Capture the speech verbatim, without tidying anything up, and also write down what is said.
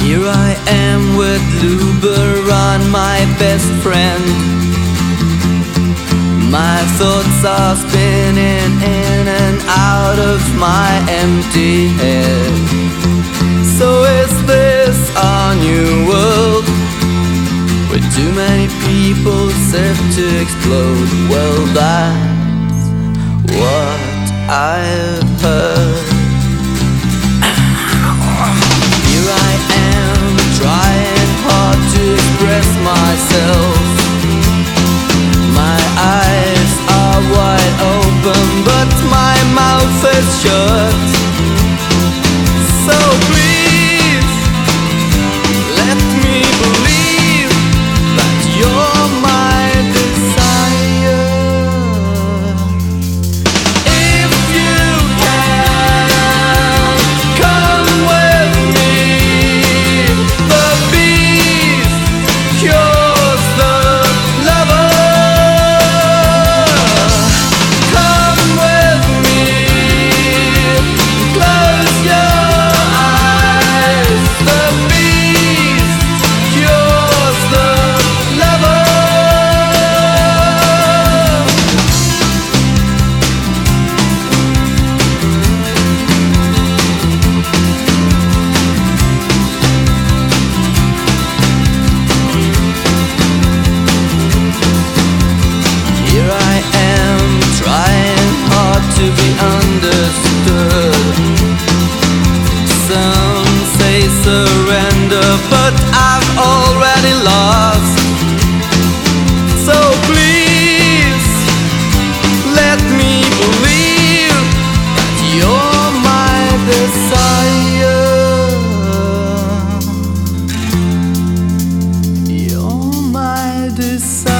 Here I am with Luberon, my best friend. My thoughts are spinning in and out of my empty head. So is this our new world, where too many people set to explode? Well, that's what I've heard. Here I am, trying hard to express myself. My eyes are wide open, but my mouth is shut. So please, let me believe that you're my desire. If you can, come with me. The beast cures the lover. Come with me, close your eyes. The beast cures the lover. Here I am, trying hard to be understood. Some say surrender, but I've already lost. So please, let me believe that you're my desire. You're my desire.